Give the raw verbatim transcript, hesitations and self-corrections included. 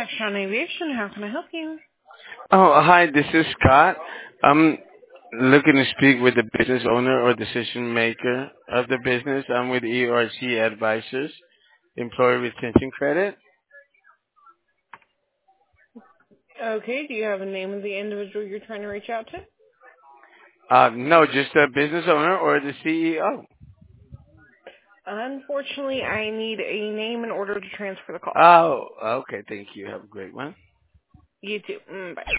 Action Aviation, how can I help you? Oh, hi, this is Scott. I'm looking to speak with the business owner or decision maker of the business. I'm with E R C Advisors, Employee Retention Credit. Okay, do you have a name of the individual you're trying to reach out to? Uh, no, just a business owner or the C E O. Unfortunately, I need a name in order to transfer the call. Oh, okay, thank you. Have a great one. You too. Mm, bye.